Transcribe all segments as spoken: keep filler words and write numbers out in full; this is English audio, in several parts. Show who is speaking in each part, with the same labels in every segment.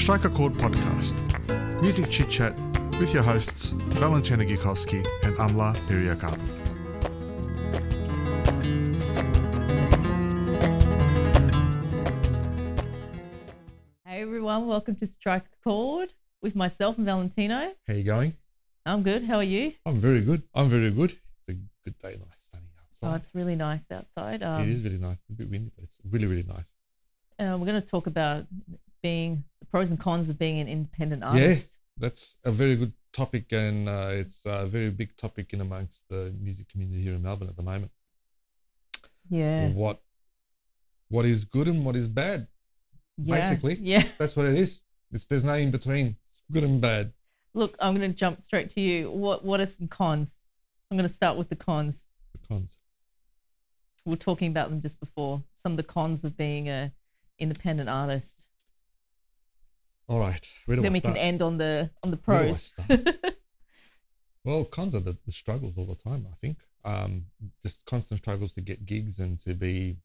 Speaker 1: Strike a Chord podcast. Music chit chat with your hosts Valentina Gikowski and Amla Periakaba.
Speaker 2: Hey everyone, welcome to Strike a Chord with myself and Valentino.
Speaker 3: How you going?
Speaker 2: I'm good. How are you?
Speaker 3: I'm very good. I'm very good. It's a good day, nice sunny outside.
Speaker 2: Oh, it's really nice outside. Um,
Speaker 3: it is really nice. It's a bit windy, but it's really, really nice.
Speaker 2: Uh, we're going to talk about being the pros and cons of being an independent artist.
Speaker 3: Yeah, that's a very good topic, and uh, it's a very big topic in amongst the music community here in Melbourne at the moment.
Speaker 2: Yeah.
Speaker 3: What what is good and what is bad?
Speaker 2: Yeah.
Speaker 3: Basically,
Speaker 2: yeah.
Speaker 3: That's what it is. It's there's no in between. It's good and bad.
Speaker 2: Look, I'm going to jump straight to you. What What are some cons? I'm going to start with the cons.
Speaker 3: The cons.
Speaker 2: We were talking about them just before. Some of the cons of being a independent artist.
Speaker 3: All right. Where do
Speaker 2: Then
Speaker 3: I
Speaker 2: we
Speaker 3: start?
Speaker 2: can end on the on the
Speaker 3: Where do I
Speaker 2: pros.
Speaker 3: start? Well, cons are the, the struggles all the time, I think. Um, just constant struggles to get gigs and to be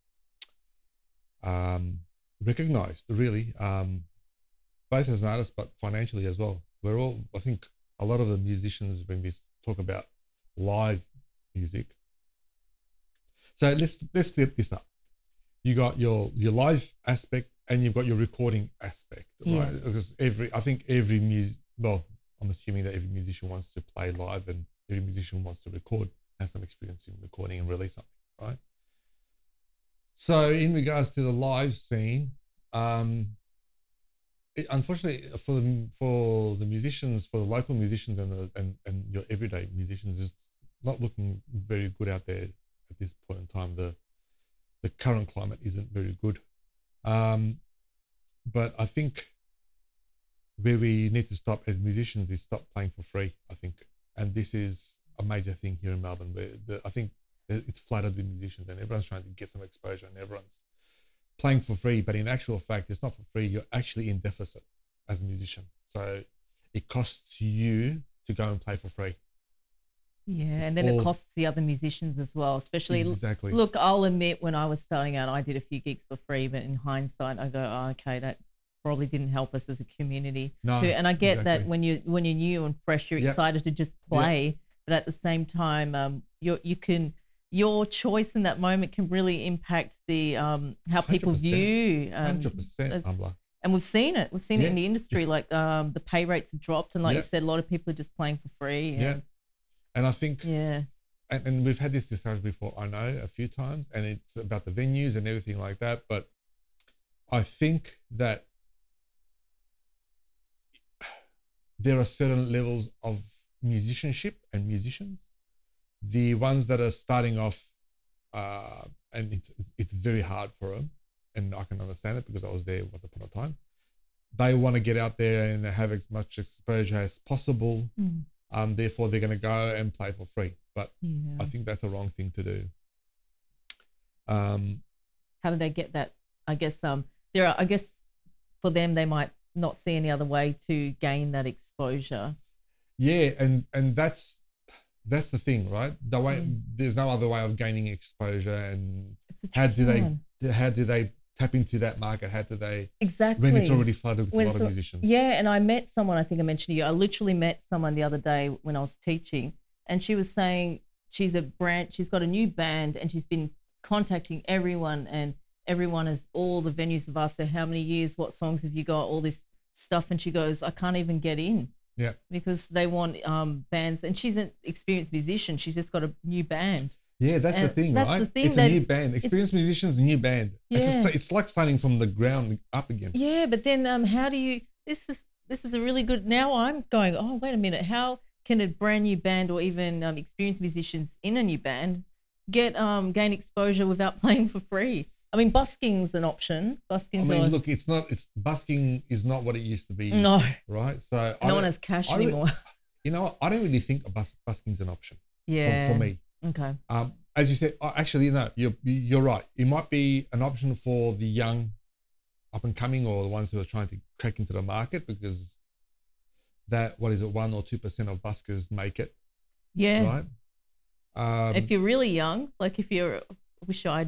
Speaker 3: um, recognized, really, um, both as an artist, but financially as well. We're all, I think, a lot of the musicians, when we talk about live music. So let's let's flip this up. You got your your live aspect and you've got your recording aspect,
Speaker 2: Yeah.
Speaker 3: right? Because every, I think every music, well, I'm assuming that every musician wants to play live and every musician wants to record, have some experience in recording and release something, right? So in regards to the live scene, um, it, unfortunately for the for the musicians, for the local musicians and the, and and your everyday musicians, is not looking very good out there at this point in time. The the current climate isn't very good. Um, but I think where we need to stop as musicians is stop playing for free, I think. And this is a major thing here in Melbourne, where the, I think it's flooded with musicians and everyone's trying to get some exposure and everyone's playing for free. But in actual fact, it's not for free. You're actually in deficit as a musician. So it costs you to go and play for free.
Speaker 2: Yeah, and then
Speaker 3: Or-
Speaker 2: it costs the other musicians as well, especially
Speaker 3: Exactly.
Speaker 2: look, I'll admit when I was starting out, I did a few gigs for free, but in hindsight, I go, oh, okay, that probably didn't help us as a community.
Speaker 3: No,
Speaker 2: too. And I get that
Speaker 3: exactly.
Speaker 2: when you when you're new and fresh, you're
Speaker 3: Yep.
Speaker 2: excited to just play, but at the same time, um, you you can your choice in that moment can really impact the um how people
Speaker 3: one hundred percent.
Speaker 2: view. Um,
Speaker 3: Hundred percent,
Speaker 2: it's-
Speaker 3: Ambler.
Speaker 2: and we've seen it. We've seen it in
Speaker 3: Yeah.
Speaker 2: the industry. Like um, the pay rates have dropped, and like
Speaker 3: Yeah.
Speaker 2: you said, a lot of people are just playing for free.
Speaker 3: Yeah.
Speaker 2: And,
Speaker 3: And I think
Speaker 2: yeah.
Speaker 3: and, and we've had this discussion before, I know, a few times, and it's about the venues and everything like that. But I think that there are certain levels of musicianship and musicians. The ones that are starting off, uh, and it's, it's it's very hard for them, and I can understand it because I was there once upon a time. They want to get out there and have as much exposure as possible.
Speaker 2: Mm.
Speaker 3: Um, therefore, they're going to go and play for free. But
Speaker 2: Yeah.
Speaker 3: I think that's a wrong thing to do. Um,
Speaker 2: How do they get that? I guess um there are I guess for them they might not see any other way to gain that exposure.
Speaker 3: yeah, and and that's that's the thing, right? The way
Speaker 2: Mm.
Speaker 3: there's no other way of gaining exposure, and
Speaker 2: It's a
Speaker 3: how do
Speaker 2: tricky
Speaker 3: they
Speaker 2: one.
Speaker 3: how do they tap into that market? How do they
Speaker 2: Exactly
Speaker 3: when it's already flooded with
Speaker 2: When
Speaker 3: a lot
Speaker 2: so-
Speaker 3: of musicians?
Speaker 2: Yeah, and I met someone, I think I mentioned to you, I literally met someone the other day when I was teaching, and she was saying she's a brand, she's got a new band, and she's been contacting everyone, and everyone has, all the venues have asked her, how many years, what songs have you got, all this stuff, and she goes, I can't even get in.
Speaker 3: Yeah.
Speaker 2: Because they want um, bands, and she's an experienced musician, she's just got a new band.
Speaker 3: Yeah, that's the
Speaker 2: And
Speaker 3: thing,
Speaker 2: that's
Speaker 3: right?
Speaker 2: the thing
Speaker 3: it's
Speaker 2: that-
Speaker 3: a new band. Experienced musicians, new band. It's,
Speaker 2: Yeah.
Speaker 3: just, it's like starting from the ground up again.
Speaker 2: Yeah, but then um, how do you? This is this is a really good. Now I'm going. Oh, wait a minute. How can a brand new band or even um, experienced musicians in a new band get um gain exposure without playing for free? I mean, busking's an option.
Speaker 3: I
Speaker 2: Busking's
Speaker 3: mean,
Speaker 2: are,
Speaker 3: look, it's not. It's busking is not what it used to be.
Speaker 2: no,
Speaker 3: Right. So I
Speaker 2: no one
Speaker 3: don't-
Speaker 2: has cash
Speaker 3: I don't-
Speaker 2: anymore.
Speaker 3: You know, what? I don't really think a bus, busking's an option
Speaker 2: Yeah,
Speaker 3: for, for me.
Speaker 2: Okay.
Speaker 3: Um, as you said, uh, actually, no, you're you're right. It might be an option for the young, up and coming, or the ones who are trying to crack into the market, because that what is it, one or two percent of buskers make it,
Speaker 2: Yeah.
Speaker 3: right? Um,
Speaker 2: If you're really young, like if you're, I wish I'd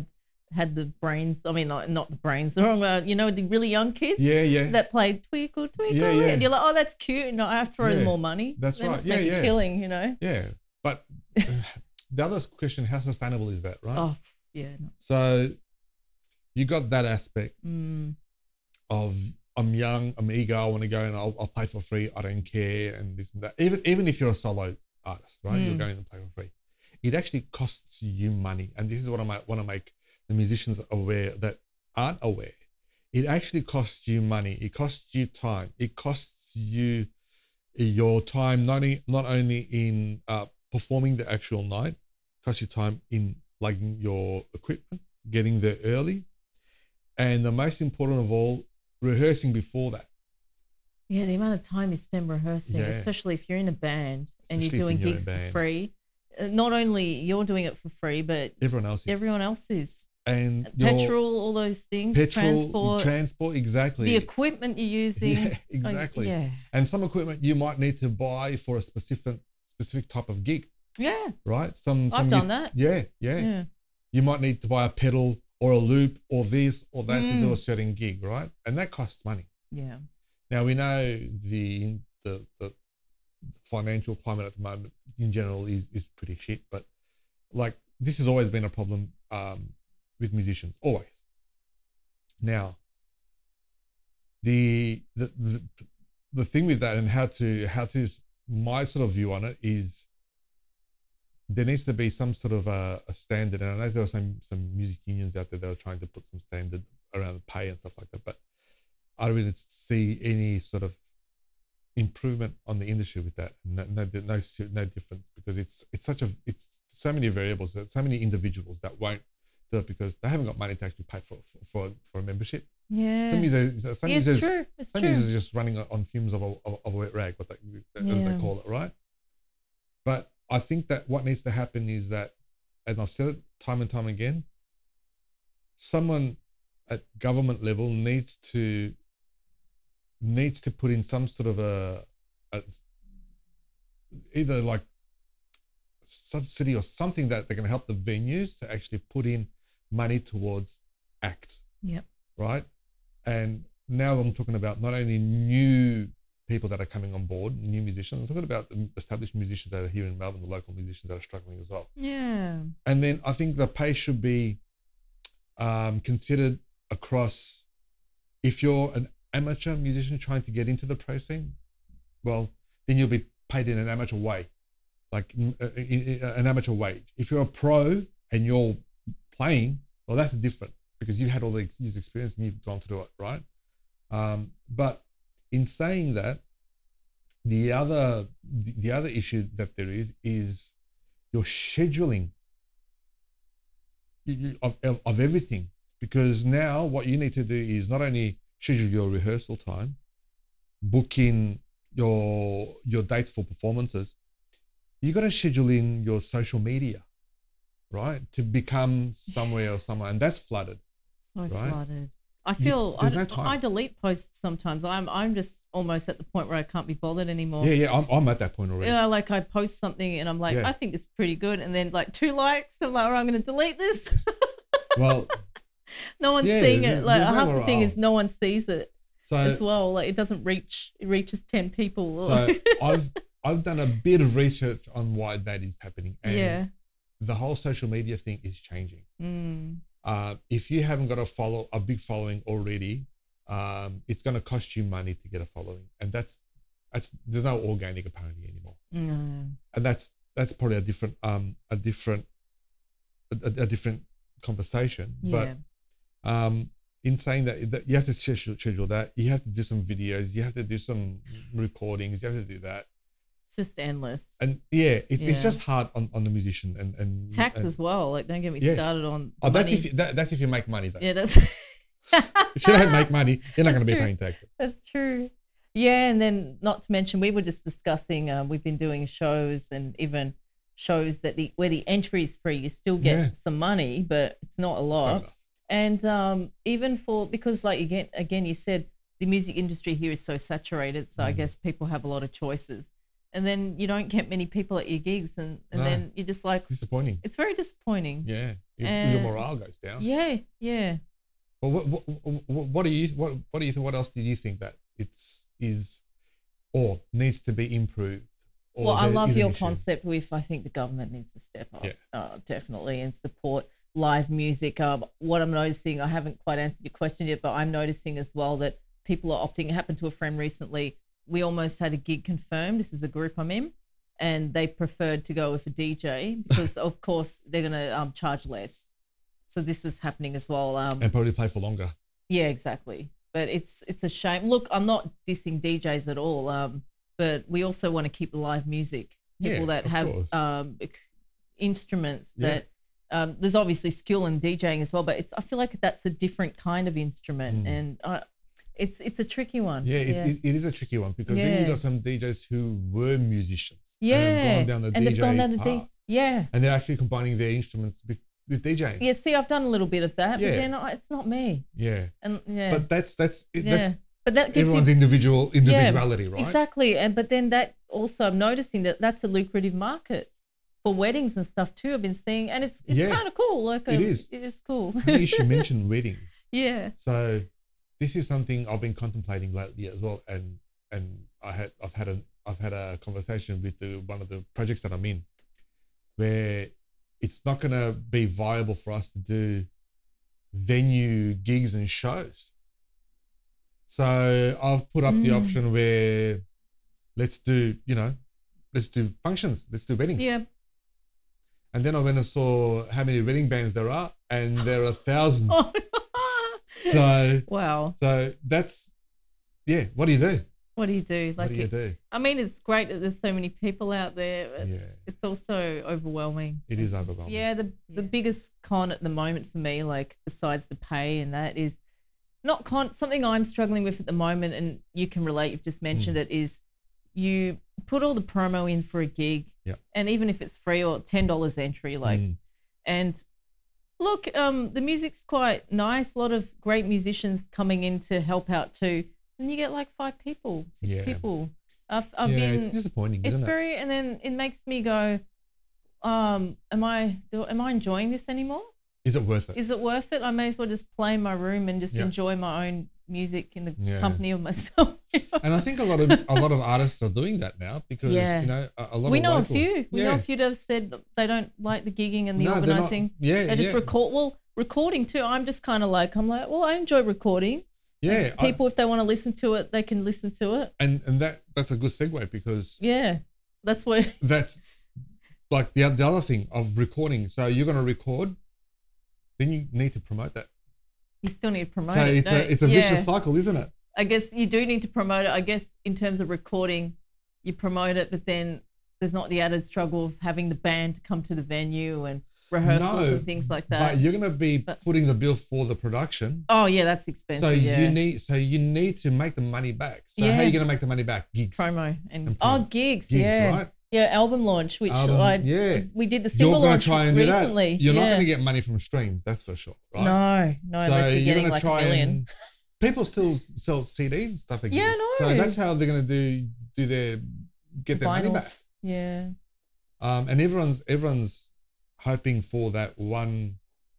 Speaker 2: had the brains. I mean, not, not the brains. The wrong, uh, you know, the really young kids.
Speaker 3: Yeah, yeah.
Speaker 2: That played Twinkle Twinkle.
Speaker 3: Yeah, yeah.
Speaker 2: And you're like, oh, that's cute. And I have to throw them
Speaker 3: Yeah,
Speaker 2: more money.
Speaker 3: that's
Speaker 2: they
Speaker 3: right.
Speaker 2: Must
Speaker 3: Yeah,
Speaker 2: make
Speaker 3: yeah.
Speaker 2: a killing, you know.
Speaker 3: Yeah, but the other question: how sustainable is that, right?
Speaker 2: Oh, yeah. No.
Speaker 3: So you got that aspect
Speaker 2: Mm.
Speaker 3: of I'm young, I'm eager, I want to go and I'll, I'll play for free. I don't care, and this and that. Even even if you're a solo artist, right? You're
Speaker 2: Mm.
Speaker 3: going to play for free. It actually costs you money, and this is what I might want to make the musicians aware that aren't aware. It actually costs you money. It costs you time. It costs you your time not only, not only in uh, performing the actual night, it costs you time in like your equipment, getting there early, and the most important of all, rehearsing before that.
Speaker 2: Yeah, the amount of time you spend rehearsing,
Speaker 3: Yeah.
Speaker 2: especially if you're in a band and
Speaker 3: Especially
Speaker 2: you're
Speaker 3: if
Speaker 2: doing
Speaker 3: you're in a
Speaker 2: gigs for
Speaker 3: band.
Speaker 2: free. Uh, Not only you're doing it for free, but
Speaker 3: Everyone else is.
Speaker 2: everyone else is.
Speaker 3: and your
Speaker 2: Petrol, all those things,
Speaker 3: petrol,
Speaker 2: transport,
Speaker 3: transport, exactly.
Speaker 2: the equipment you're using.
Speaker 3: Yeah,
Speaker 2: Like,
Speaker 3: exactly.
Speaker 2: yeah.
Speaker 3: And some equipment you might need to buy for a specific specific type of gig,
Speaker 2: Yeah.
Speaker 3: right? Some,
Speaker 2: I've
Speaker 3: some
Speaker 2: done
Speaker 3: you-
Speaker 2: that.
Speaker 3: Yeah, yeah,
Speaker 2: Yeah.
Speaker 3: You might need to buy a pedal or a loop or this or that to do
Speaker 2: Mm.
Speaker 3: a certain gig, right? And that costs money.
Speaker 2: Yeah.
Speaker 3: Now we know the the, the financial climate at the moment in general is, is pretty shit, but like this has always been a problem um, with musicians, always. Now, the, the the the thing with that and how to how to my sort of view on it is there needs to be some sort of a, a standard, and I know there are some some music unions out there that are trying to put some standard around pay and stuff like that, but I don't really see any sort of improvement on the industry with that. No, no, no, no difference, because it's it's such a it's so many variables, so many individuals that won't do it because they haven't got money to actually pay for for for a membership.
Speaker 2: Yeah.
Speaker 3: Some musicians, some
Speaker 2: Yeah, it's
Speaker 3: musicians,
Speaker 2: true. It's
Speaker 3: some
Speaker 2: true.
Speaker 3: musicians are just running on fumes of a of, of a wet rag, what they, as
Speaker 2: Yeah.
Speaker 3: they call it, right? But I think that what needs to happen is that, and I've said it time and time again, someone at government level needs to needs to put in some sort of a, a either like subsidy or something that they're going to help the venues to actually put in money towards acts,
Speaker 2: Yep.
Speaker 3: right? And now I'm talking about not only new people that are coming on board, new musicians, I'm talking about the established musicians that are here in Melbourne, the local musicians that are struggling as well.
Speaker 2: Yeah.
Speaker 3: And then I think the pay should be um, considered across, if you're an amateur musician trying to get into the pro scene, well, then you'll be paid in an amateur way, like mm, uh, in- in- an amateur wage. If you're a pro and you're playing, well, that's different because you've had all the years experience and you've gone through it, right? Um, but in saying that, the other the, the other issue that there is is your scheduling of, of, of everything, because now what you need to do is not only schedule your rehearsal time, book in your your dates for performances, you got to schedule in your social media, right, to become somewhere or somewhere, and that's flooded.
Speaker 2: So
Speaker 3: Right?
Speaker 2: flooded. I feel I,
Speaker 3: there's no time.
Speaker 2: I delete posts sometimes. I'm I'm just almost at the point where I can't be bothered anymore.
Speaker 3: Yeah, yeah, I'm, I'm at that point already.
Speaker 2: Yeah, like I post something and I'm like,
Speaker 3: Yeah.
Speaker 2: I think it's pretty good, and then like two likes, I'm like, oh, I'm going to delete this.
Speaker 3: Well,
Speaker 2: No one's
Speaker 3: Yeah,
Speaker 2: seeing
Speaker 3: there-
Speaker 2: it. Like
Speaker 3: there's no
Speaker 2: half the thing
Speaker 3: morale.
Speaker 2: is no one sees it
Speaker 3: so
Speaker 2: as well. Like it doesn't reach. It reaches ten people.
Speaker 3: so I've I've done a bit of research on why that is happening, and
Speaker 2: yeah.
Speaker 3: the whole social media thing is changing.
Speaker 2: Mm.
Speaker 3: Uh, if you haven't got a follow a big following already, um, it's going to cost you money to get a following, and that's that's there's no organic apparently anymore,
Speaker 2: No.
Speaker 3: and that's that's probably a different um a different a, a different conversation.
Speaker 2: Yeah.
Speaker 3: But um, in saying that, that you have to schedule, schedule that, you have to do some videos, you have to do some recordings, you have to do that,
Speaker 2: It's just endless.
Speaker 3: and yeah, it's it's
Speaker 2: Yeah.
Speaker 3: just hard on, on the musician and and
Speaker 2: Tax
Speaker 3: and,
Speaker 2: as well. Like don't get me
Speaker 3: Yeah.
Speaker 2: started on.
Speaker 3: Oh, that's
Speaker 2: money.
Speaker 3: if you, that, that's if you make money though.
Speaker 2: Yeah, that's.
Speaker 3: If you don't make money, you're not going to
Speaker 2: That's
Speaker 3: be
Speaker 2: true.
Speaker 3: paying taxes.
Speaker 2: That's true. Yeah, and then not to mention, we were just discussing. Um, we've been doing shows and even shows that the where the entry is free, you still get
Speaker 3: Yeah.
Speaker 2: some money, but it's not a
Speaker 3: It's
Speaker 2: lot.
Speaker 3: not enough.
Speaker 2: And um, even for because like again, again, you said the music industry here is so saturated, so I
Speaker 3: Mm.
Speaker 2: guess people have a lot of choices. and then you don't get many people at your gigs, and, and
Speaker 3: No.
Speaker 2: then you're just like,
Speaker 3: It's disappointing.
Speaker 2: it's very disappointing.
Speaker 3: Yeah, your,
Speaker 2: And-
Speaker 3: your morale goes down.
Speaker 2: Yeah, yeah.
Speaker 3: Well, what, what, what, what do you what what do you think? What else do you think that it's is or needs to be improved? Or
Speaker 2: Well, I
Speaker 3: there
Speaker 2: love
Speaker 3: is an
Speaker 2: your
Speaker 3: issue?
Speaker 2: concept with, I think the government needs to step up,
Speaker 3: Yeah.
Speaker 2: uh, definitely, and support live music. Um, what I'm noticing, I haven't quite answered your question yet, but I'm noticing as well that people are opting. It happened to a friend recently. We almost had a gig confirmed. This is a group I'm in, and they preferred to go with a D J because, of course, they're going to um, charge less. So this is happening as well. Um,
Speaker 3: And probably play for longer.
Speaker 2: yeah, exactly. But it's it's a shame. Look, I'm not dissing D Js at all. Um, but we also want to keep the live music. People
Speaker 3: Yeah,
Speaker 2: that
Speaker 3: of
Speaker 2: have
Speaker 3: course.
Speaker 2: um ec- instruments
Speaker 3: Yeah.
Speaker 2: that um, there's obviously skill in DJing as well, but it's I feel like that's a different kind of instrument,
Speaker 3: Mm.
Speaker 2: and uh, it's it's a tricky one.
Speaker 3: Yeah, it,
Speaker 2: yeah.
Speaker 3: It, it is a tricky one because then
Speaker 2: Yeah.
Speaker 3: you got some D Js who were musicians.
Speaker 2: yeah.
Speaker 3: And have gone down the
Speaker 2: and
Speaker 3: D J
Speaker 2: they've gone down to D.
Speaker 3: path,
Speaker 2: Yeah.
Speaker 3: and they're actually combining their instruments with, with DJing.
Speaker 2: Yeah. See, I've done a little bit of that,
Speaker 3: Yeah.
Speaker 2: but then I, it's not me.
Speaker 3: Yeah.
Speaker 2: And yeah.
Speaker 3: But that's that's it,
Speaker 2: yeah.
Speaker 3: that's
Speaker 2: but that gives
Speaker 3: everyone's
Speaker 2: you
Speaker 3: individual individuality, right?
Speaker 2: exactly, and but then that also I'm noticing that that's a lucrative market for weddings and stuff too. I've been seeing, and it's it's
Speaker 3: Yeah.
Speaker 2: kind of cool. Like
Speaker 3: It
Speaker 2: um,
Speaker 3: is.
Speaker 2: it is cool.
Speaker 3: Funny you should mention weddings.
Speaker 2: Yeah.
Speaker 3: So this is something I've been contemplating lately as well, and and I had I've had a I've had a conversation with the, one of the projects that I'm in, where it's not going to be viable for us to do venue gigs and shows. So I've put up the
Speaker 2: Mm.
Speaker 3: option where let's do you know let's do functions, let's do weddings.
Speaker 2: Yeah.
Speaker 3: And then I went and saw how many wedding bands there are, and there are thousands.
Speaker 2: Oh,
Speaker 3: So
Speaker 2: wow.
Speaker 3: So that's, yeah, what do you do?
Speaker 2: What do you do?
Speaker 3: What
Speaker 2: Like,
Speaker 3: do you
Speaker 2: it-
Speaker 3: do?
Speaker 2: I mean, it's great that there's so many people out there. But
Speaker 3: Yeah,
Speaker 2: It's also overwhelming.
Speaker 3: it is overwhelming.
Speaker 2: Yeah, the the biggest con at the moment for me, like besides the pay and that, is not con. Something I'm struggling with at the moment, and you can relate. You've just mentioned
Speaker 3: Mm.
Speaker 2: it. Is you put all the promo in for a gig,
Speaker 3: Yep.
Speaker 2: and even if it's free or ten dollars entry, like,
Speaker 3: Mm.
Speaker 2: and look, um, the music's quite nice. A lot of great musicians coming in to help out too, and you get like five people, six
Speaker 3: Yeah.
Speaker 2: people. I've I've
Speaker 3: yeah,
Speaker 2: been.
Speaker 3: it's disappointing,
Speaker 2: It's
Speaker 3: isn't it?
Speaker 2: very, and then it makes me go, um, am I do, am I enjoying this anymore?
Speaker 3: Is it worth it?
Speaker 2: Is it worth it? I may as well just play in my room and just
Speaker 3: Yeah.
Speaker 2: enjoy my own music in the
Speaker 3: Yeah.
Speaker 2: company of myself.
Speaker 3: And I think a lot of a lot of artists are doing that now because
Speaker 2: Yeah.
Speaker 3: you know a, a lot
Speaker 2: we
Speaker 3: of
Speaker 2: know
Speaker 3: local,
Speaker 2: a few. We know
Speaker 3: Yeah.
Speaker 2: a few that have said that they don't like the gigging and the
Speaker 3: No, they're not-
Speaker 2: organizing.
Speaker 3: Yeah,
Speaker 2: They just
Speaker 3: yeah,
Speaker 2: record. Well, recording too. I'm just kind of like, I'm like, well, I enjoy recording.
Speaker 3: yeah. I-
Speaker 2: People, if they want to listen to it, they can listen to it.
Speaker 3: and and that that's a good segue because
Speaker 2: Yeah, that's where.
Speaker 3: that's like the the other thing of recording. So you're going to record, then you need to promote that.
Speaker 2: You still need to promote
Speaker 3: So
Speaker 2: it.
Speaker 3: it's
Speaker 2: don't
Speaker 3: a it's a
Speaker 2: you?
Speaker 3: vicious
Speaker 2: Yeah.
Speaker 3: cycle, isn't it?
Speaker 2: I guess you do need to promote it. I guess in terms of recording, you promote it, but then there's not the added struggle of having the band to come to the venue and rehearsals
Speaker 3: No,
Speaker 2: and things like that.
Speaker 3: But you're going to be
Speaker 2: But-
Speaker 3: footing the bill for the production.
Speaker 2: Oh yeah, that's expensive.
Speaker 3: So
Speaker 2: yeah.
Speaker 3: you need so you need to make the money back. So how are
Speaker 2: Yeah.
Speaker 3: you going to make the money back? Gigs.
Speaker 2: promo and,
Speaker 3: And
Speaker 2: oh
Speaker 3: promo.
Speaker 2: gigs,
Speaker 3: Gigs,
Speaker 2: yeah,
Speaker 3: right?
Speaker 2: yeah, album launch, which
Speaker 3: Album,
Speaker 2: I
Speaker 3: yeah.
Speaker 2: we did the
Speaker 3: You're
Speaker 2: single
Speaker 3: going
Speaker 2: launch
Speaker 3: to try and do
Speaker 2: recently.
Speaker 3: that. You're not
Speaker 2: yeah.
Speaker 3: going to get money from streams, that's for sure, right?
Speaker 2: No, no,
Speaker 3: so
Speaker 2: unless you're
Speaker 3: you're
Speaker 2: getting
Speaker 3: gonna
Speaker 2: like a
Speaker 3: try
Speaker 2: million.
Speaker 3: and people still sell C Ds and stuff like
Speaker 2: Yeah,
Speaker 3: this.
Speaker 2: I
Speaker 3: So
Speaker 2: know.
Speaker 3: that's how they're going to do do their get their money back.
Speaker 2: Vinyls. Yeah.
Speaker 3: Um, and everyone's everyone's hoping for that one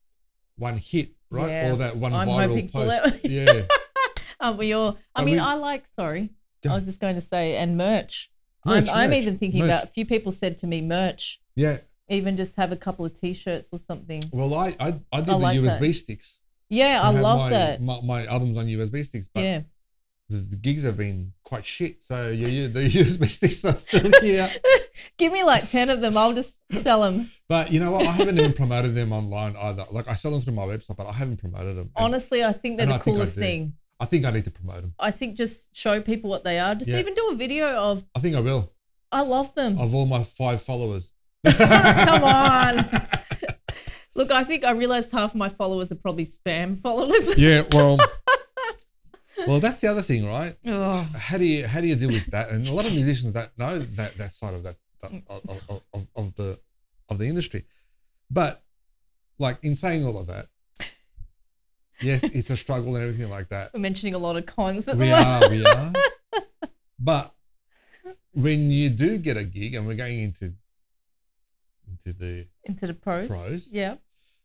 Speaker 3: one hit, right?
Speaker 2: Yeah,
Speaker 3: Or that one
Speaker 2: I'm
Speaker 3: viral
Speaker 2: hoping for
Speaker 3: post.
Speaker 2: that.
Speaker 3: Yeah.
Speaker 2: Aren't we all? I
Speaker 3: Are
Speaker 2: mean,
Speaker 3: we-
Speaker 2: I like. Sorry,
Speaker 3: Yeah.
Speaker 2: I was just going to say, and merch.
Speaker 3: Merch,
Speaker 2: I'm, I'm
Speaker 3: merch,
Speaker 2: even thinking
Speaker 3: merch.
Speaker 2: about. A few people said to me, merch.
Speaker 3: Yeah.
Speaker 2: Even just have a couple of T-shirts or something.
Speaker 3: Well, I I, I did
Speaker 2: I
Speaker 3: the
Speaker 2: like
Speaker 3: U S B
Speaker 2: that.
Speaker 3: sticks.
Speaker 2: Yeah, I
Speaker 3: have
Speaker 2: love
Speaker 3: my,
Speaker 2: that.
Speaker 3: My, my albums on U S B sticks, but
Speaker 2: Yeah.
Speaker 3: the, the gigs have been quite shit. So yeah, yeah, the U S B sticks are still here.
Speaker 2: Give me like ten of them. I'll just sell them.
Speaker 3: But you know what? I haven't even promoted them online either. Like I sell them through my website, but I haven't promoted them. And
Speaker 2: Honestly, I think they're
Speaker 3: and
Speaker 2: the
Speaker 3: I think I
Speaker 2: coolest
Speaker 3: do.
Speaker 2: thing.
Speaker 3: I think I need to promote them.
Speaker 2: I think just show people what they are. Just
Speaker 3: Yeah.
Speaker 2: even do a video of.
Speaker 3: I think I will.
Speaker 2: I love them.
Speaker 3: Of all my five followers.
Speaker 2: Come on. Look, I think I realized half my followers are probably spam followers.
Speaker 3: Yeah, well, well, that's the other thing, right?
Speaker 2: Oh,
Speaker 3: How do you how do you deal with that? And a lot of musicians don't know that that side of that, that of, of, of, of the of the industry. But like in saying all of that, yes, it's a struggle and everything like that.
Speaker 2: we're mentioning a lot of cons. At
Speaker 3: We
Speaker 2: the moment.
Speaker 3: are, we are. But when you do get a gig, and we're going into into the
Speaker 2: Into the pros.
Speaker 3: pros,
Speaker 2: Yeah.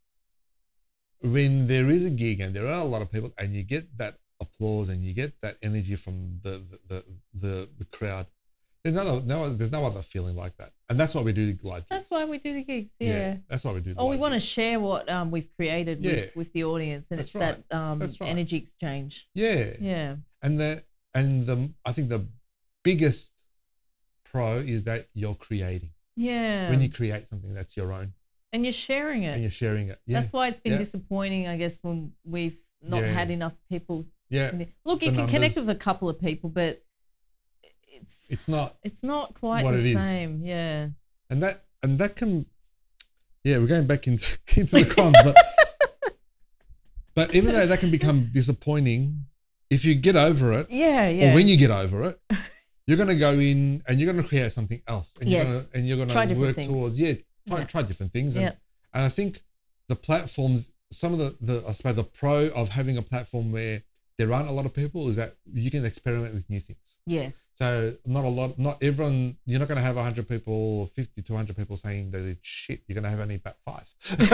Speaker 3: when there is a gig and there are a lot of people, and you get that applause and you get that energy from the the the, the, the crowd, there's no, no there's no other feeling like that, and that's why we do live gigs.
Speaker 2: That's why we do the gigs. Yeah.
Speaker 3: that's why we do. The
Speaker 2: Oh, we
Speaker 3: live
Speaker 2: want to
Speaker 3: gigs.
Speaker 2: share what um, we've created
Speaker 3: Yeah.
Speaker 2: with, with the audience, and
Speaker 3: That's
Speaker 2: it's
Speaker 3: right.
Speaker 2: that um,
Speaker 3: That's right.
Speaker 2: energy exchange.
Speaker 3: Yeah,
Speaker 2: Yeah.
Speaker 3: and the and the I think the biggest pro is that you're creating.
Speaker 2: Yeah.
Speaker 3: When you create something that's your own
Speaker 2: and you're sharing it.
Speaker 3: and you're sharing it. Yeah,
Speaker 2: That's why it's been
Speaker 3: Yeah.
Speaker 2: disappointing, I guess, when we've not
Speaker 3: Yeah.
Speaker 2: had enough people.
Speaker 3: yeah.
Speaker 2: Look, you
Speaker 3: The
Speaker 2: can connect
Speaker 3: numbers.
Speaker 2: with a couple of people, but it's
Speaker 3: It's not,
Speaker 2: it's not quite
Speaker 3: what
Speaker 2: the
Speaker 3: it is.
Speaker 2: same. Yeah.
Speaker 3: and that and that can, yeah. We're going back into into the cons, but but even though that can become disappointing, if you get over it,
Speaker 2: Yeah. Yeah.
Speaker 3: or when you get over it, you're going to go in and you're going to create something else, and you're
Speaker 2: Yes.
Speaker 3: going to and you're going
Speaker 2: Try
Speaker 3: to
Speaker 2: different
Speaker 3: work
Speaker 2: things.
Speaker 3: towards yeah, try,
Speaker 2: Yeah.
Speaker 3: try different things, and,
Speaker 2: Yeah.
Speaker 3: and I think the platforms, some of the the I suppose the pro of having a platform where there aren't a lot of people is that you can experiment with new things.
Speaker 2: Yes.
Speaker 3: So not a lot, not everyone. You're not going to have one hundred people, or fifty to one hundred people saying that it's shit. You're going to have only about five.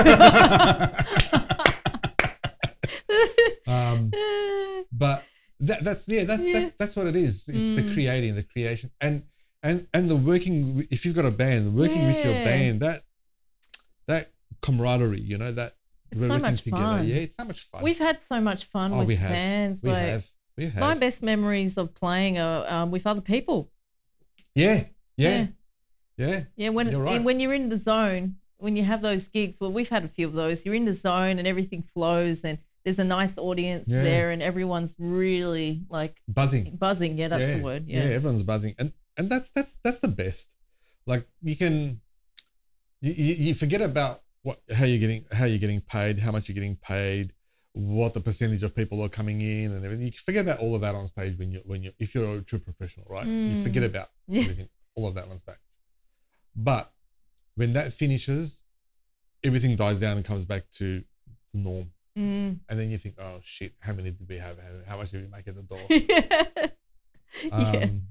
Speaker 3: um, but that, that's yeah, that's
Speaker 2: Yeah.
Speaker 3: That, that's what it is. It's the
Speaker 2: Mm.
Speaker 3: creating, the creation, and and and the working. w- If you've got a band, working with your
Speaker 2: Yeah.
Speaker 3: band, that that camaraderie, you know, that
Speaker 2: It's
Speaker 3: we're
Speaker 2: so
Speaker 3: working
Speaker 2: much
Speaker 3: together.
Speaker 2: fun.
Speaker 3: Yeah, it's so much fun.
Speaker 2: We've had so much fun
Speaker 3: Oh,
Speaker 2: with
Speaker 3: we have.
Speaker 2: bands.
Speaker 3: we
Speaker 2: like
Speaker 3: have, we have.
Speaker 2: my best memories of playing are um, with other people.
Speaker 3: yeah, yeah,
Speaker 2: Yeah.
Speaker 3: yeah.
Speaker 2: Yeah, when
Speaker 3: You're right.
Speaker 2: when you're in the zone, when you have those gigs, well, we've had a few of those. You're in the zone and everything flows, and there's a nice audience
Speaker 3: Yeah.
Speaker 2: there, and everyone's really like
Speaker 3: Buzzing.
Speaker 2: buzzing. Yeah, that's
Speaker 3: yeah.
Speaker 2: the word. Yeah.
Speaker 3: everyone's buzzing, and and that's that's that's the best. Like you can, you, you you forget about what how you're getting how you're getting paid, how much you're getting paid, what the percentage of people are coming in, and everything. You forget about all of that on stage when you when you if you're a true professional, right? You
Speaker 2: Mm.
Speaker 3: forget about
Speaker 2: Yeah.
Speaker 3: everything, all of that on stage. But when that finishes, everything dies down and comes back to the norm.
Speaker 2: Mm.
Speaker 3: And then you think, oh shit, how many did we have? How, how much did we make at the door?
Speaker 2: yeah. Yeah.
Speaker 3: Um,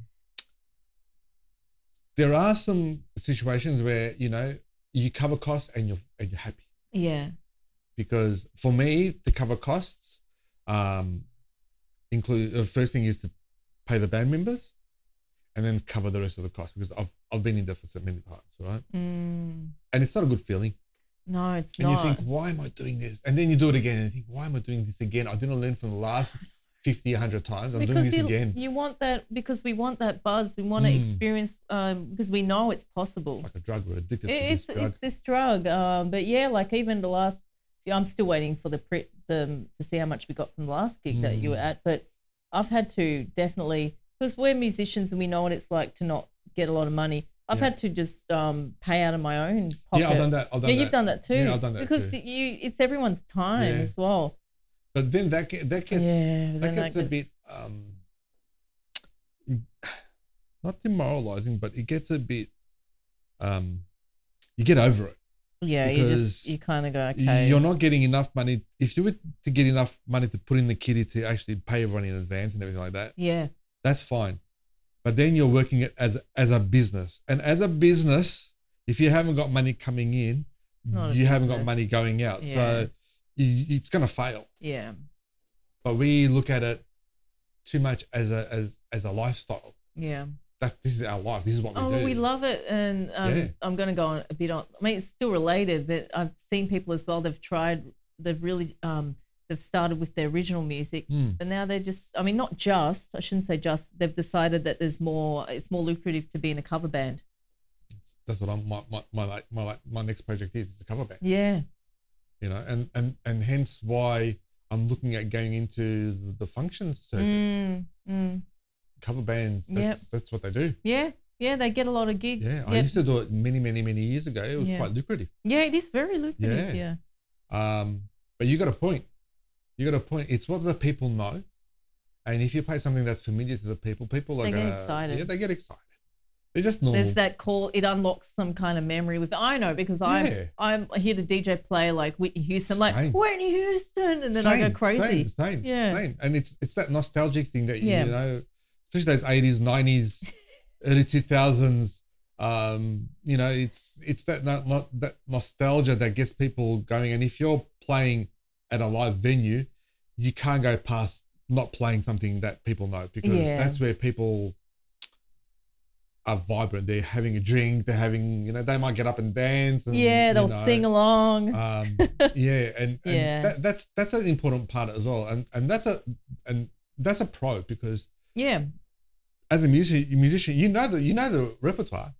Speaker 3: there are some situations where you know you cover costs and you're and you're happy,
Speaker 2: Yeah.
Speaker 3: because for me to cover costs um, include the first thing is to pay the band members, and then cover the rest of the costs, because I've I've been in deficit many times, right?
Speaker 2: Mm.
Speaker 3: And it's not a good feeling.
Speaker 2: No, it's
Speaker 3: And
Speaker 2: not.
Speaker 3: you think, why am I doing this? And then you do it again, and you think, why am I doing this again? I didn't learn from the last fifty, one hundred times. I'm doing
Speaker 2: because
Speaker 3: this
Speaker 2: you,
Speaker 3: again.
Speaker 2: you want that, because we want that buzz. We want to
Speaker 3: Mm.
Speaker 2: experience, um, because we know it's possible.
Speaker 3: It's like a drug. We're addicted
Speaker 2: It-
Speaker 3: to
Speaker 2: it's
Speaker 3: this drug.
Speaker 2: it's this drug. Um, but yeah, like even the last, yeah, I'm still waiting for the pre, the to see how much we got from the last gig that you were
Speaker 3: Mm.
Speaker 2: at. But I've had to definitely, because we're musicians and we know what it's like to not get a lot of money. I've
Speaker 3: Yeah.
Speaker 2: had to just um, pay out of my own pocket.
Speaker 3: Yeah, I've done that. I've done
Speaker 2: yeah,
Speaker 3: that.
Speaker 2: you've done that too.
Speaker 3: Yeah, I've done that
Speaker 2: because
Speaker 3: too.
Speaker 2: you, it's everyone's time
Speaker 3: Yeah.
Speaker 2: as well.
Speaker 3: But then that get, that gets
Speaker 2: yeah,
Speaker 3: that
Speaker 2: then
Speaker 3: gets a bit um not demoralizing, but it gets a bit um you get over it.
Speaker 2: Yeah, you just
Speaker 3: because
Speaker 2: you kind of go, okay.
Speaker 3: You're not getting enough money. If you were to get enough money to put in the kitty to actually pay everyone in advance and everything like that,
Speaker 2: yeah,
Speaker 3: that's fine. But then you're working it as as a business, and as a business, if you haven't got money coming in,
Speaker 2: Not a
Speaker 3: you haven't got
Speaker 2: business.
Speaker 3: money going out.
Speaker 2: Yeah.
Speaker 3: So you, it's gonna fail.
Speaker 2: yeah,
Speaker 3: But we look at it too much as a as as a lifestyle.
Speaker 2: yeah.
Speaker 3: That's this is our life. This is what we
Speaker 2: Oh,
Speaker 3: do.
Speaker 2: well, we love it, and um,
Speaker 3: Yeah.
Speaker 2: I'm going to go on a bit on. I mean, it's still related, but I've seen people as well. They've tried. They've really. Um, they've started with their original music,
Speaker 3: Mm.
Speaker 2: but now they're just. I mean, not just. I shouldn't say just. They've decided that there's more. It's more lucrative to be in a cover band.
Speaker 3: That's what I'm my my my like- my, like, my next project is. It's a cover band.
Speaker 2: Yeah,
Speaker 3: You know, and and and hence why I'm looking at going into the, the functions circuit.
Speaker 2: mm, mm.
Speaker 3: Cover bands.
Speaker 2: Yep.
Speaker 3: That's that's what they do.
Speaker 2: yeah, yeah. They get a lot of gigs.
Speaker 3: Yeah, I
Speaker 2: Yep.
Speaker 3: used to do it many many many years ago. It was
Speaker 2: Yeah.
Speaker 3: quite lucrative.
Speaker 2: Yeah, it is very lucrative.
Speaker 3: Yeah.
Speaker 2: Yeah,
Speaker 3: Um, but you got a point. You got a point. It's what the people know, and if you play something that's familiar to the people, people are
Speaker 2: They get
Speaker 3: gonna,
Speaker 2: excited.
Speaker 3: Yeah, they get excited. They're just normal.
Speaker 2: there's that call. It unlocks some kind of memory with. I know because
Speaker 3: Yeah.
Speaker 2: I'm. I'm I hear the D J play like Whitney Houston, like
Speaker 3: Same.
Speaker 2: Whitney Houston, and then I go
Speaker 3: Same,
Speaker 2: crazy.
Speaker 3: Same, same,
Speaker 2: Yeah.
Speaker 3: same. And it's it's that nostalgic thing that you,
Speaker 2: Yeah.
Speaker 3: you know, especially those eighties, nineties, early two thousands. Um, you know, it's it's that not, not that nostalgia that gets people going. And if you're playing at a live venue, you can't go past not playing something that people know, because
Speaker 2: Yeah.
Speaker 3: that's where people are vibrant. They're having a drink. They're having, you know, they might get up and dance. And,
Speaker 2: Yeah,
Speaker 3: you
Speaker 2: they'll
Speaker 3: know,
Speaker 2: sing along.
Speaker 3: Um, yeah, and, and
Speaker 2: Yeah.
Speaker 3: that, that's that's an important part as well. And and that's a and that's a pro, because
Speaker 2: Yeah.
Speaker 3: as a music musician, you know the you know the repertoire,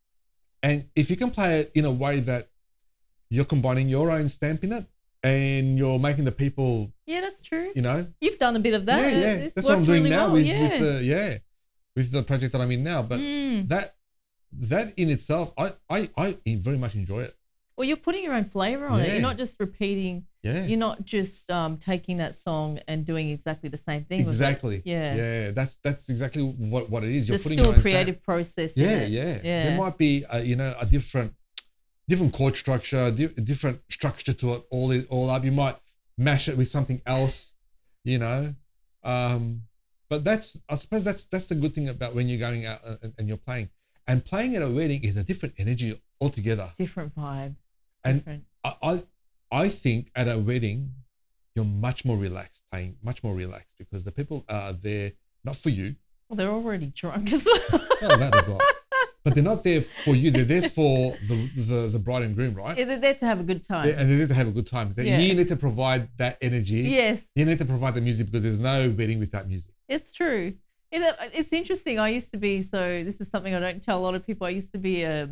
Speaker 3: and if you can play it in a way that you're combining your own stamp in it, and you're making the people,
Speaker 2: Yeah, that's true.
Speaker 3: you know,
Speaker 2: You've done a bit of that.
Speaker 3: yeah, yeah,
Speaker 2: It's
Speaker 3: that's what I'm
Speaker 2: worked
Speaker 3: doing
Speaker 2: really
Speaker 3: now
Speaker 2: well.
Speaker 3: with,
Speaker 2: yeah.
Speaker 3: with the yeah, with the project that I'm in now. But
Speaker 2: Mm.
Speaker 3: that that in itself, I I I very much enjoy it.
Speaker 2: Well, you're putting your own flavor on it.
Speaker 3: Yeah.
Speaker 2: You're not just repeating.
Speaker 3: Yeah,
Speaker 2: You're not just um, taking that song and doing exactly the same thing. with it.
Speaker 3: exactly.
Speaker 2: Yeah.
Speaker 3: yeah, that's that's exactly what what it is. You're
Speaker 2: There's
Speaker 3: putting
Speaker 2: still
Speaker 3: your
Speaker 2: a
Speaker 3: own stamp.
Speaker 2: creative process. in
Speaker 3: Yeah,
Speaker 2: it.
Speaker 3: yeah,
Speaker 2: Yeah.
Speaker 3: There might be a, you know, a different different chord structure, di- different structure to it. All it all up. You might mash it with something else, you know. Um, but that's I suppose that's that's the good thing about when you're going out and, and you're playing. And playing at a wedding is a different energy altogether.
Speaker 2: Different vibe.
Speaker 3: And
Speaker 2: Different.
Speaker 3: I, I I think at a wedding you're much more relaxed playing, much more relaxed, because the people are there not for you.
Speaker 2: Well, they're already drunk as well.
Speaker 3: Oh, that as well. But they're not there for you. They're there for the the, the bride and groom, right?
Speaker 2: Yeah, they're there to have a good time.
Speaker 3: They- and they need to have a good time. So
Speaker 2: Yeah.
Speaker 3: You need to provide that energy.
Speaker 2: Yes,
Speaker 3: You need to provide the music, because there's no wedding without music.
Speaker 2: it's true. It, uh, it's interesting. I used to be, so this is something I don't tell a lot of people. I used to be a,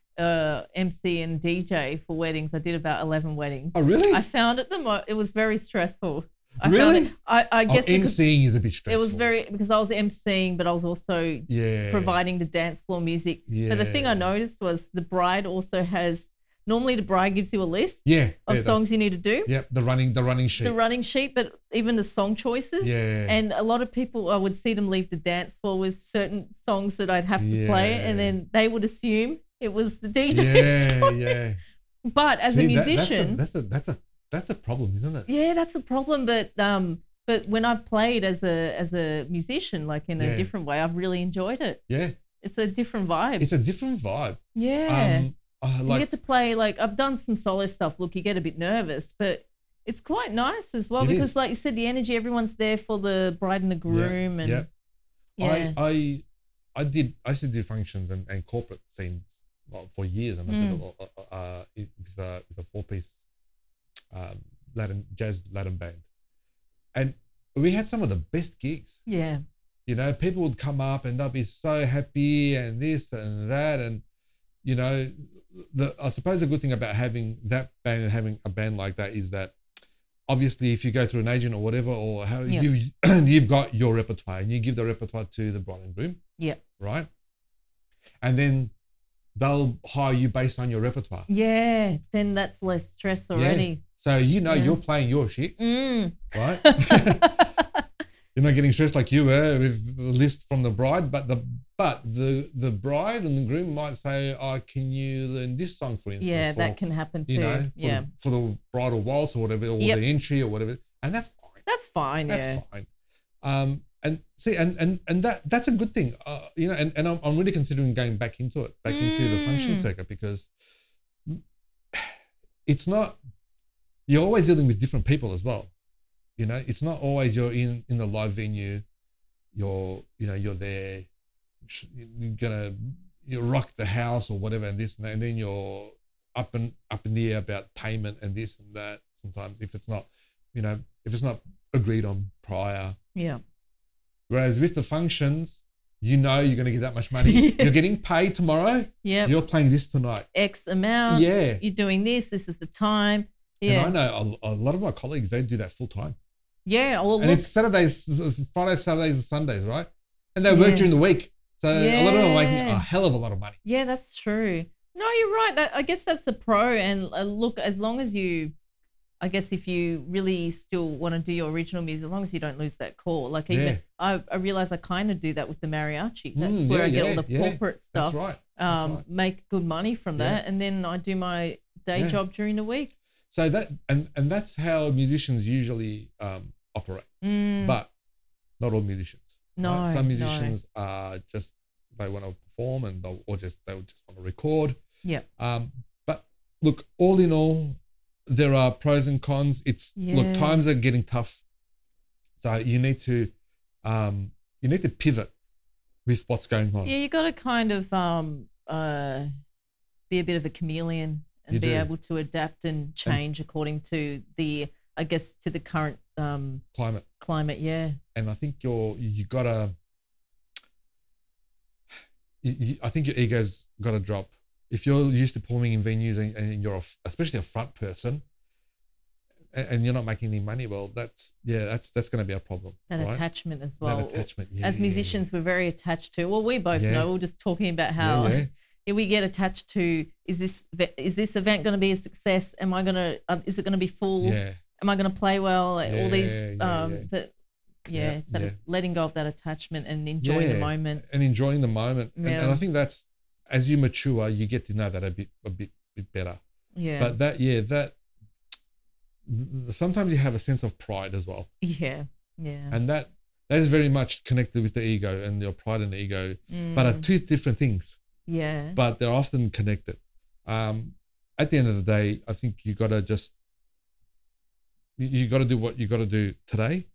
Speaker 2: a M C and D J for weddings. I did about eleven weddings.
Speaker 3: Oh, really?
Speaker 2: I found it the mo- it was very stressful. I
Speaker 3: Really?
Speaker 2: Found it, I, I
Speaker 3: Oh,
Speaker 2: guess because
Speaker 3: emceeing is a bit stressful.
Speaker 2: it was very, because I was emceeing, but I was also
Speaker 3: yeah
Speaker 2: providing the dance floor music.
Speaker 3: Yeah.
Speaker 2: But the thing I noticed was the bride also has, normally the bride gives you a list
Speaker 3: Yeah.
Speaker 2: of
Speaker 3: yeah,
Speaker 2: songs you need to do,
Speaker 3: that's- Yep. The running the running sheet.
Speaker 2: the running sheet, but even the song choices.
Speaker 3: Yeah.
Speaker 2: And a lot of people, I would see them leave the dance floor with certain songs that I'd have to play, and
Speaker 3: Yeah.
Speaker 2: then they would assume it was the D J's
Speaker 3: yeah,
Speaker 2: choice.
Speaker 3: yeah.
Speaker 2: But as
Speaker 3: See,
Speaker 2: a
Speaker 3: that-
Speaker 2: musician,
Speaker 3: that's a, that's a that's a that's a problem, isn't it?
Speaker 2: yeah, that's a problem. But um, but when I've played as a as a musician, like in
Speaker 3: Yeah.
Speaker 2: a different way, I've really enjoyed it.
Speaker 3: Yeah.
Speaker 2: It's a different vibe.
Speaker 3: It's a different vibe.
Speaker 2: yeah.
Speaker 3: Um, uh,
Speaker 2: you
Speaker 3: like
Speaker 2: get to play, like I've done some solo stuff. Look, you get a bit nervous, but it's quite nice as well,
Speaker 3: It
Speaker 2: because
Speaker 3: is.
Speaker 2: like you said, the energy, everyone's there for the bride and the groom. And
Speaker 3: yeah.
Speaker 2: yeah.
Speaker 3: I I I did I used to do functions and, and corporate scenes, well, for years, and I did a
Speaker 2: Mm.
Speaker 3: lot uh, uh, with a with a four piece um, Latin jazz Latin band, and we had some of the best gigs.
Speaker 2: yeah.
Speaker 3: You know, people would come up and they'll be so happy and this and that, and you know, the I suppose the good thing about having that band and having a band like that is that obviously if you go through an agent or whatever, or how
Speaker 2: Yeah.
Speaker 3: you you've got your repertoire and you give the repertoire to the bride and groom,
Speaker 2: Yeah.
Speaker 3: right? And then they'll hire you based on your repertoire.
Speaker 2: Yeah. Then that's less stress already.
Speaker 3: So you know
Speaker 2: Yeah.
Speaker 3: you're playing your shit,
Speaker 2: Mm.
Speaker 3: right? You're not getting stressed like you were with the list from the bride, but the but the the bride and the groom might say, "Oh, can you learn this song, for instance?"
Speaker 2: yeah,
Speaker 3: or,
Speaker 2: that can happen too.
Speaker 3: you know, for,
Speaker 2: yeah.
Speaker 3: the, for the bridal waltz or whatever, or
Speaker 2: Yep.
Speaker 3: the entry or whatever, and that's fine.
Speaker 2: That's fine.
Speaker 3: That's
Speaker 2: yeah.
Speaker 3: fine. Um, and see, and and and that that's a good thing. Uh, you know, and, and I'm I'm really considering going back into it, back into the function
Speaker 2: Mm.
Speaker 3: circuit, because it's not. You're always dealing with different people as well. You know, it's not always you're in in the live venue. You're you know you're there. sh- You're gonna you rock the house or whatever, and this and that, and then you're up and up in the air about payment and this and that. Sometimes if it's not, you know, if it's not agreed on prior.
Speaker 2: Yeah.
Speaker 3: Whereas with the functions, you know you're going to get that much money.
Speaker 2: Yeah.
Speaker 3: You're getting paid tomorrow.
Speaker 2: Yeah.
Speaker 3: You're playing this tonight.
Speaker 2: X amount.
Speaker 3: Yeah.
Speaker 2: You're doing this. This is the time. Yeah.
Speaker 3: And I know a, a lot of my colleagues, they do that full time.
Speaker 2: Yeah. Well,
Speaker 3: And
Speaker 2: look,
Speaker 3: it's Saturdays, Fridays, Saturdays, and Sundays, right? And they work
Speaker 2: Yeah.
Speaker 3: during the week. So a lot of them are making
Speaker 2: Yeah.
Speaker 3: a hell of a lot of money.
Speaker 2: yeah, that's true. No, you're right. That, I guess that's a pro. And uh, look, as long as you, I guess if you really still want to do your original music, as long as you don't lose that core. Like even
Speaker 3: Yeah.
Speaker 2: I, I realize I kind of do that with the mariachi. That's
Speaker 3: Mm,
Speaker 2: where
Speaker 3: yeah,
Speaker 2: I get
Speaker 3: yeah,
Speaker 2: all the
Speaker 3: yeah.
Speaker 2: corporate
Speaker 3: That's
Speaker 2: stuff.
Speaker 3: right. That's
Speaker 2: Um,
Speaker 3: right.
Speaker 2: make good money from
Speaker 3: Yeah.
Speaker 2: that, and then I do my day
Speaker 3: Yeah.
Speaker 2: job during the week.
Speaker 3: So that, and, and that's how musicians usually um, operate.
Speaker 2: Mm,
Speaker 3: But not all musicians.
Speaker 2: no,
Speaker 3: right? Some
Speaker 2: no.
Speaker 3: musicians are just they want to perform and they'll, or just they would just want to record.
Speaker 2: Yeah.
Speaker 3: Um, but look, all in all, there are pros and cons. It's
Speaker 2: Yeah.
Speaker 3: look, times are getting tough, so you need to um, you need to pivot with what's going on.
Speaker 2: Yeah, you got to kind of um, uh, be a bit of a chameleon and
Speaker 3: You
Speaker 2: be
Speaker 3: do.
Speaker 2: able to adapt and change according to the, I guess, to the current um,
Speaker 3: Climate,
Speaker 2: climate. Yeah.
Speaker 3: and I think you're you gotta. You, you, I think your ego's got to drop. If you're used to performing in venues and, and you're a, especially a front person, and, and you're not making any money, well, that's yeah, that's that's going to be a problem.
Speaker 2: That
Speaker 3: right?
Speaker 2: attachment as
Speaker 3: That
Speaker 2: well.
Speaker 3: attachment. Yeah,
Speaker 2: As musicians, we're very attached to. Well, we both
Speaker 3: Yeah.
Speaker 2: know. We're just talking about how
Speaker 3: yeah, yeah.
Speaker 2: yeah, we get attached to. Is this is this event going to be a success? Am I going to? Uh, is it going to be full?
Speaker 3: yeah.
Speaker 2: Am I going to play well? Like, all these.
Speaker 3: Yeah, yeah,
Speaker 2: Um,
Speaker 3: yeah.
Speaker 2: But yeah,
Speaker 3: Yeah,
Speaker 2: it's that
Speaker 3: yeah.
Speaker 2: letting go of that attachment and enjoying the
Speaker 3: Yeah.
Speaker 2: moment.
Speaker 3: and enjoying the moment. And, and
Speaker 2: Yeah.
Speaker 3: I think that's as you mature, you get to know that a bit, a bit, bit better.
Speaker 2: Yeah.
Speaker 3: But that, yeah, that sometimes you have a sense of pride as well,
Speaker 2: yeah. Yeah.
Speaker 3: and that that is very much connected with the ego and your pride and ego, but are
Speaker 2: Mm,
Speaker 3: two different things,
Speaker 2: yeah.
Speaker 3: but they're often connected. Um, at the end of the day, I think you got to just you, you got to do what you got to do today,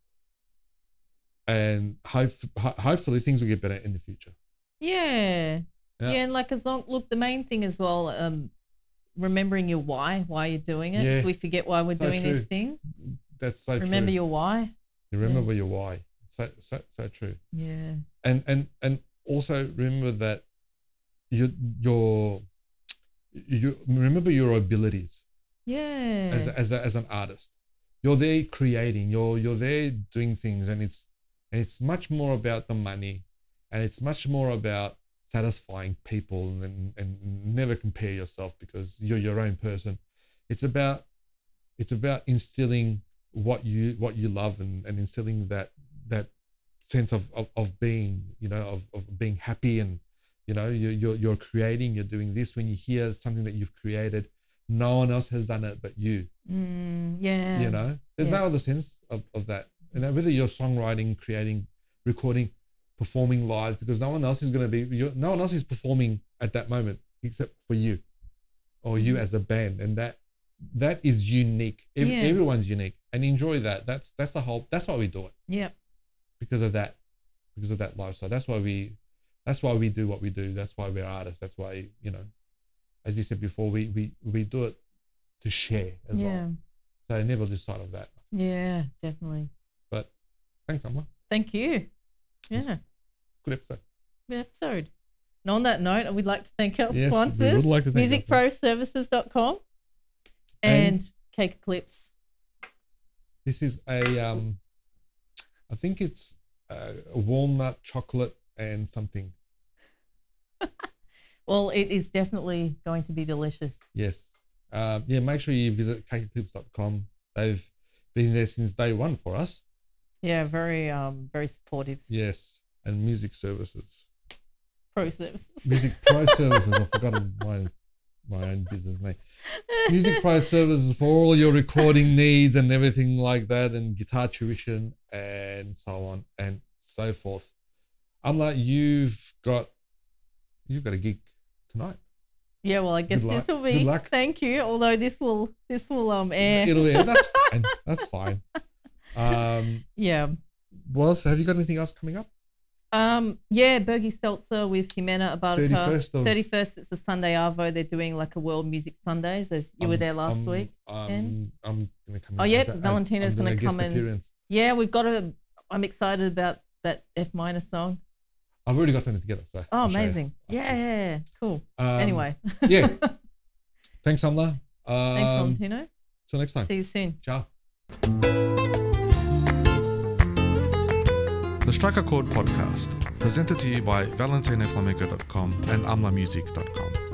Speaker 3: and hope ho- hopefully things will get better in the future.
Speaker 2: Yeah.
Speaker 3: Yeah.
Speaker 2: Yeah. And like, as long, look, the main thing as well, um, remembering your why, why you're doing it.
Speaker 3: Yeah.
Speaker 2: Because we forget why we're
Speaker 3: So
Speaker 2: doing
Speaker 3: true.
Speaker 2: these things.
Speaker 3: That's so
Speaker 2: Remember
Speaker 3: true.
Speaker 2: your why.
Speaker 3: You remember your why. So so so true.
Speaker 2: Yeah.
Speaker 3: And and and also remember that you your you remember your abilities
Speaker 2: Yeah.
Speaker 3: as a, as a, as an artist. You're there creating. You're you're there doing things, and it's and it's much more about the money, and it's much more about satisfying people, and and never compare yourself because you're your own person. It's about it's about instilling what you what you love and, and instilling that that sense of, of, of being, you know, of, of being happy, and you know you're, you're you're creating, you're doing this. When you hear something that you've created, no one else has done it but you.
Speaker 2: Mm, yeah.
Speaker 3: You know, there's
Speaker 2: Yeah.
Speaker 3: no other sense of, of that. You know, whether you're songwriting, creating, recording, performing live, because no one else is going to be you're, no one else is performing at that moment except for you or you
Speaker 2: Mhm.
Speaker 3: as a band, and that that is unique. Ev-
Speaker 2: Yeah.
Speaker 3: Everyone's unique, and enjoy that. That's that's the whole. That's why we do it,
Speaker 2: Yeah.
Speaker 3: because of that, because of that lifestyle. That's why we, that's why we do what we do. That's why we're artists. That's why, you know, as you said before, we we we do it to share as
Speaker 2: Yeah.
Speaker 3: well. So never lose sight of that.
Speaker 2: Yeah. Definitely.
Speaker 3: But thanks, Amla.
Speaker 2: Thank you. Yeah.
Speaker 3: Good episode.
Speaker 2: Good episode. And on that note, we'd like to thank our
Speaker 3: Yes, we would
Speaker 2: sponsors,
Speaker 3: like to thank our
Speaker 2: music pro services dot com
Speaker 3: And-
Speaker 2: and Cake Eclipse.
Speaker 3: This is a um, I think it's a walnut chocolate and something.
Speaker 2: Well, it is definitely going to be delicious.
Speaker 3: Yes. Um, yeah, make sure you visit cake eclipse dot com. They've been there since day one for us.
Speaker 2: Yeah, very um very supportive.
Speaker 3: Yes. And music services.
Speaker 2: Pro services.
Speaker 3: Music Pro Services. I've forgotten my, my own business name. Music Pro Services for all your recording needs and everything like that, and guitar tuition and so on and so forth. Unlike you've got, you've got a gig tonight.
Speaker 2: Yeah, well, I guess
Speaker 3: Good luck.
Speaker 2: this will
Speaker 3: Good
Speaker 2: be.
Speaker 3: luck.
Speaker 2: Thank you. Although this will this will um air.
Speaker 3: It'll be, that's fine. That's fine. Um,
Speaker 2: Yeah.
Speaker 3: what else? Have you got anything else coming up?
Speaker 2: Um. Yeah. Bergie Seltzer with Jimena Abarca.
Speaker 3: thirty-first of
Speaker 2: Thirty-first. It's a Sunday Arvo. They're doing like a World Music Sundays. As you were
Speaker 3: I'm-
Speaker 2: there last
Speaker 3: I'm-
Speaker 2: week.
Speaker 3: Um,
Speaker 2: Ken?
Speaker 3: I'm gonna come.
Speaker 2: Oh,
Speaker 3: in
Speaker 2: yep,
Speaker 3: as a- as-
Speaker 2: Valentina's
Speaker 3: I'm
Speaker 2: gonna
Speaker 3: doing a guest
Speaker 2: come in.
Speaker 3: appearance.
Speaker 2: Yeah, we've got a. I'm excited about that F minor song.
Speaker 3: I've already got something together. So
Speaker 2: Oh,
Speaker 3: I'll show you
Speaker 2: amazing. Yeah,
Speaker 3: afterwards.
Speaker 2: yeah, yeah. Cool.
Speaker 3: Um,
Speaker 2: Anyway.
Speaker 3: yeah. Thanks, Amla. Um,
Speaker 2: Thanks, Valentino.
Speaker 3: Till next time.
Speaker 2: See you soon.
Speaker 3: Ciao.
Speaker 1: The Strike a Chord podcast, presented to you by valentino flamenco dot com and amla music dot com.